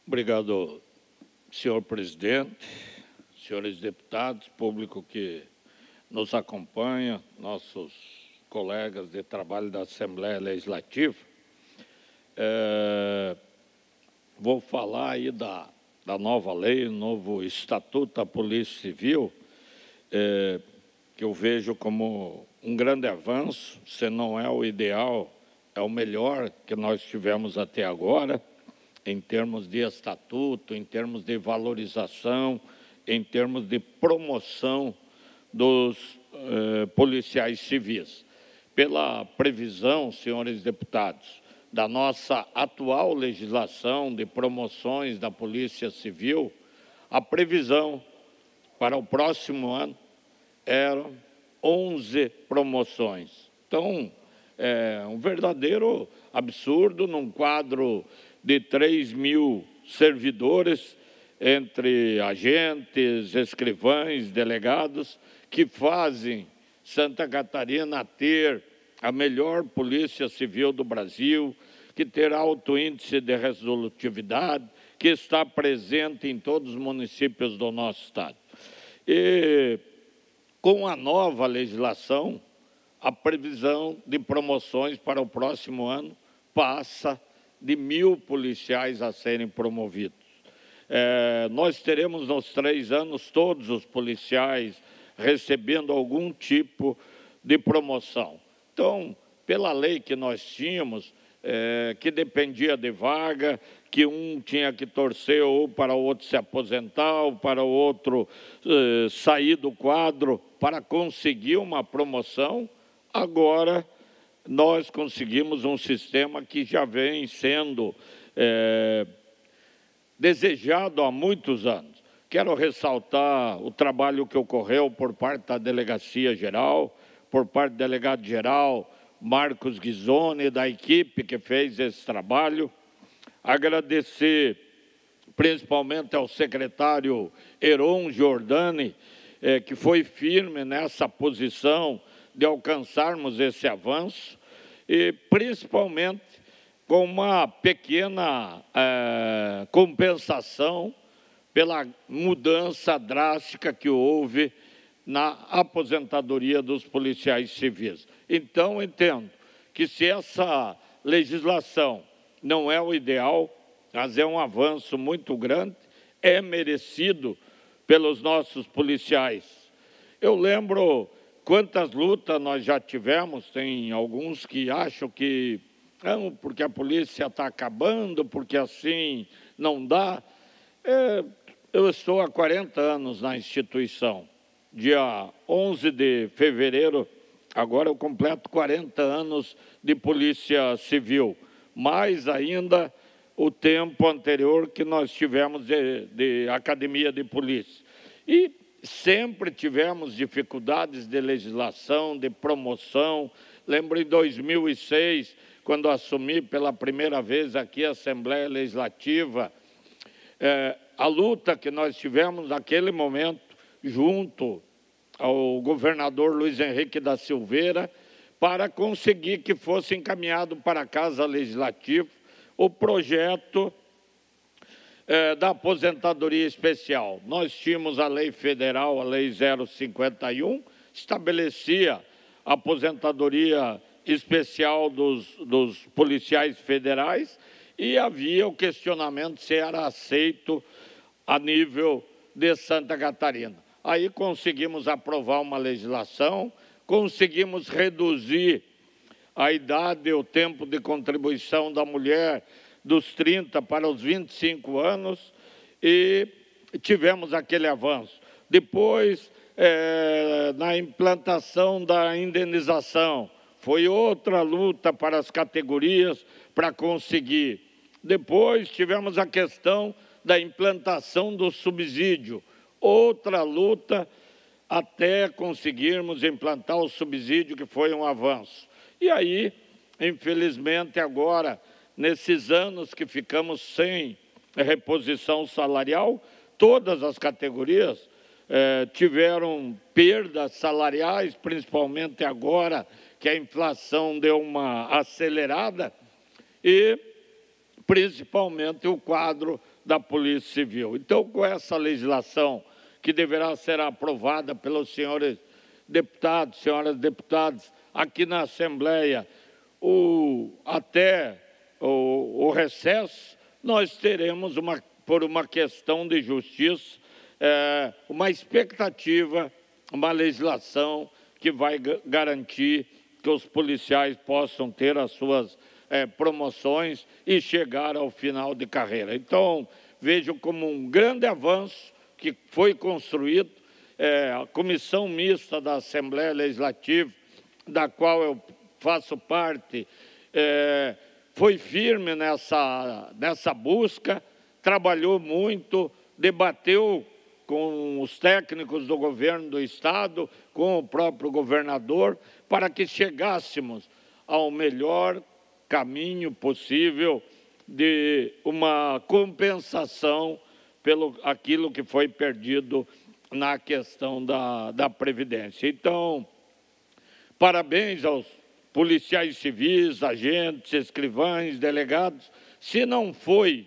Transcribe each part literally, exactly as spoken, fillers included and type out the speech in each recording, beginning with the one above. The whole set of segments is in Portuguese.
Obrigado, senhor presidente, senhores deputados, público que nos acompanha, nossos colegas de trabalho da Assembleia Legislativa. É, vou falar aí da, da nova lei, novo Estatuto da Polícia Civil, é, que eu vejo como um grande avanço, se não é o ideal, é o melhor que nós tivemos até agora, em termos de estatuto, em termos de valorização, em termos de promoção dos eh, policiais civis. Pela previsão, senhores deputados, da nossa atual legislação de promoções da Polícia Civil, a previsão para o próximo ano eram onze promoções. Então, é um verdadeiro absurdo num quadro de três mil servidores, entre agentes, escrivães, delegados, que fazem Santa Catarina ter a melhor polícia civil do Brasil, que ter alto índice de resolutividade, que está presente em todos os municípios do nosso estado. E com a nova legislação, a previsão de promoções para o próximo ano passa de mil policiais a serem promovidos. É, nós teremos nos três anos todos os policiais recebendo algum tipo de promoção. Então, pela lei que nós tínhamos, é, que dependia de vaga, que um tinha que torcer ou para o outro se aposentar, ou para o outro é, sair do quadro para conseguir uma promoção, agora nós conseguimos um sistema que já vem sendo é, desejado há muitos anos. Quero ressaltar o trabalho que ocorreu por parte da Delegacia Geral, por parte do delegado-geral Marcos Ghisoni, da equipe que fez esse trabalho. Agradecer principalmente ao secretário Heron Giordani, eh, que foi firme nessa posição de alcançarmos esse avanço, e principalmente com uma pequena eh, compensação pela mudança drástica que houve na aposentadoria dos policiais civis. Então, entendo que se essa legislação não é o ideal, mas é um avanço muito grande, é merecido pelos nossos policiais. Eu lembro quantas lutas nós já tivemos, tem alguns que acham que não, porque a polícia está acabando, porque assim não dá. É, eu estou há quarenta anos na instituição. Dia onze de fevereiro, agora eu completo quarenta anos de Polícia Civil, mais ainda o tempo anterior que nós tivemos de, de Academia de Polícia. E sempre tivemos dificuldades de legislação, de promoção. Lembro em dois mil e seis, quando assumi pela primeira vez aqui a Assembleia Legislativa, é, a luta que nós tivemos naquele momento, junto ao governador Luiz Henrique da Silveira, para conseguir que fosse encaminhado para a Casa Legislativa o projeto É, da aposentadoria especial. Nós tínhamos a lei federal, a lei zero cinquenta e um, estabelecia a aposentadoria especial dos, dos policiais federais e havia o questionamento se era aceito a nível de Santa Catarina. Aí conseguimos aprovar uma legislação, conseguimos reduzir a idade e o tempo de contribuição da mulher dos trinta para os vinte e cinco anos, e tivemos aquele avanço. Depois, é, na implantação da indenização, foi outra luta para as categorias para conseguir. Depois, tivemos a questão da implantação do subsídio, outra luta até conseguirmos implantar o subsídio, que foi um avanço. E aí, infelizmente, agora, nesses anos que ficamos sem reposição salarial, todas as categorias eh, tiveram perdas salariais, principalmente agora que a inflação deu uma acelerada, e principalmente o quadro da Polícia Civil. Então, com essa legislação que deverá ser aprovada pelos senhores deputados, senhoras deputadas, aqui na Assembleia, o, até o, o recesso, nós teremos, uma, por uma questão de justiça, é, uma expectativa, uma legislação que vai garantir que os policiais possam ter as suas é, promoções e chegar ao final de carreira. Então, vejo como um grande avanço que foi construído, é, a Comissão Mista da Assembleia Legislativa, da qual eu faço parte, é, foi firme nessa, nessa busca, trabalhou muito, debateu com os técnicos do governo do Estado, com o próprio governador, para que chegássemos ao melhor caminho possível de uma compensação pelo aquilo que foi perdido na questão da, da Previdência. Então, parabéns aos policiais civis, agentes, escrivães, delegados. Se não foi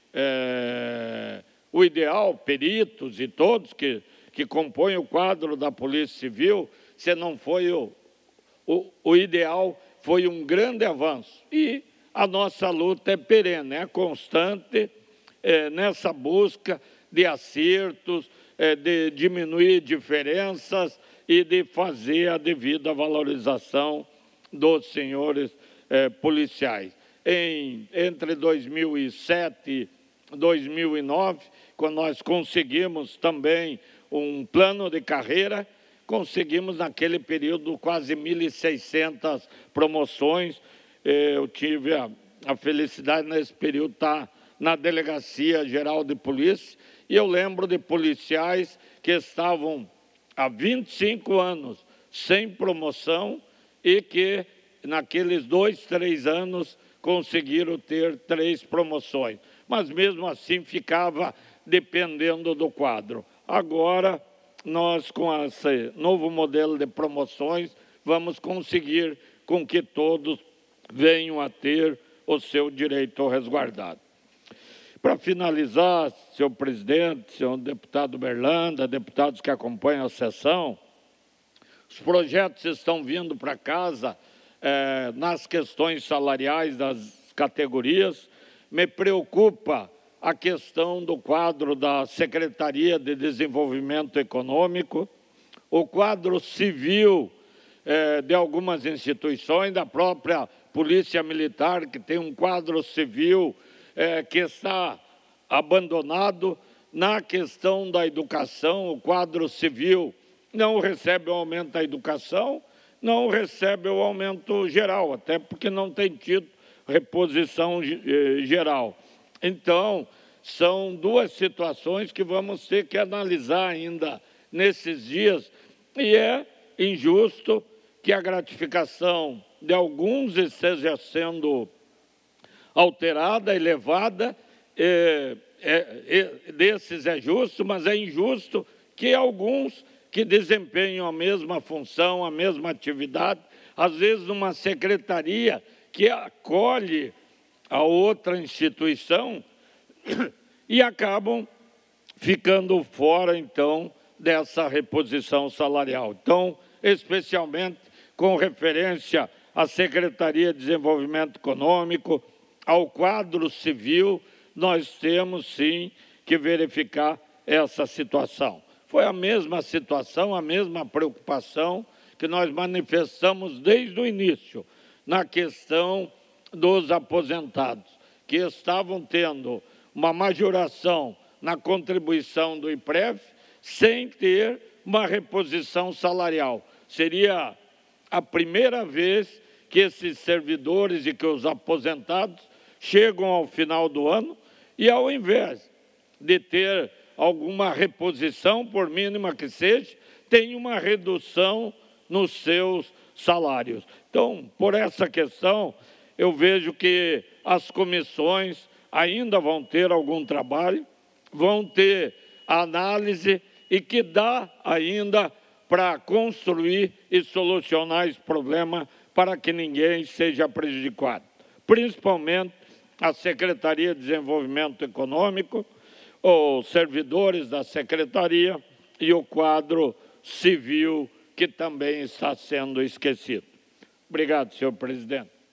é, o ideal, peritos e todos que, que compõem o quadro da Polícia Civil, se não foi o, o, o ideal, foi um grande avanço. E a nossa luta é perene, é constante, é, nessa busca de acertos, é, de diminuir diferenças e de fazer a devida valorização dos senhores eh, policiais. Em, entre dois mil e sete e dois mil e nove, quando nós conseguimos também um plano de carreira, conseguimos naquele período quase mil e seiscentas promoções. Eh, eu tive a, a felicidade nesse período estar na Delegacia Geral de Polícia e eu lembro de policiais que estavam há vinte e cinco anos sem promoção e que, naqueles dois, três anos, conseguiram ter três promoções. Mas, mesmo assim, ficava dependendo do quadro. Agora, nós, com esse novo modelo de promoções, vamos conseguir com que todos venham a ter o seu direito resguardado. Para finalizar, senhor presidente, senhor deputado Berlanda, deputados que acompanham a sessão, os projetos estão vindo para casa eh, nas questões salariais das categorias. Me preocupa a questão do quadro da Secretaria de Desenvolvimento Econômico, o quadro civil eh, de algumas instituições, da própria Polícia Militar, que tem um quadro civil É, que está abandonado. Na questão da educação, o quadro civil não recebe o aumento da educação, não recebe o aumento geral, até porque não tem tido reposição geral. Então, são duas situações que vamos ter que analisar ainda nesses dias, e é injusto que a gratificação de alguns esteja sendo alterada, elevada, é, é, é, desses é justo, mas é injusto que alguns que desempenham a mesma função, a mesma atividade, às vezes numa secretaria que acolhe a outra instituição e acabam ficando fora, então, dessa reposição salarial. Então, especialmente com referência à Secretaria de Desenvolvimento Econômico, ao quadro civil, nós temos, sim, que verificar essa situação. Foi a mesma situação, a mesma preocupação que nós manifestamos desde o início na questão dos aposentados, que estavam tendo uma majoração na contribuição do I P R E F sem ter uma reposição salarial. Seria a primeira vez que esses servidores e que os aposentados chegam ao final do ano e, ao invés de ter alguma reposição, por mínima que seja, tem uma redução nos seus salários. Então, por essa questão, eu vejo que as comissões ainda vão ter algum trabalho, vão ter análise e que dá ainda para construir e solucionar esse problema para que ninguém seja prejudicado, principalmente a Secretaria de Desenvolvimento Econômico, os servidores da Secretaria e o quadro civil, que também está sendo esquecido. Obrigado, senhor presidente.